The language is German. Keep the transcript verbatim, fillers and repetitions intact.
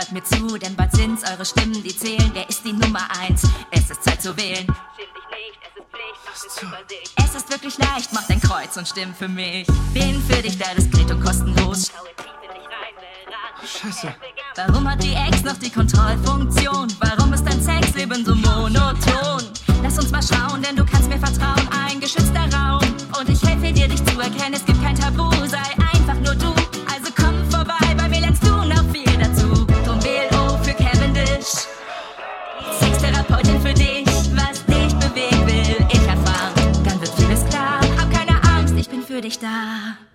hört mir zu, denn bald sind's eure Stimmen, die zählen. Wer ist die Nummer eins? Es ist Zeit zu wählen. Es ist wirklich leicht, mach dein Kreuz und stimm für mich. Bin für dich da, diskret und kostenlos. Scheiße. Warum hat die Ex noch die Kontrollfunktion? Warum ist dein Sexleben so monoton? Lass uns mal schauen, denn du kannst mir vertrauen. Ein geschützter Raum und ich helfe dir, dich zu erkennen. Es gibt kein Tabu, sei einfach nur du. Also komm vorbei, bei mir lernst du noch viel dazu. Drum wähl O für Cavendish. Sextherapeutin für dich, was dich bewegen will, ich erfahren. Dann wird vieles klar, hab keine Angst, ich bin für dich da.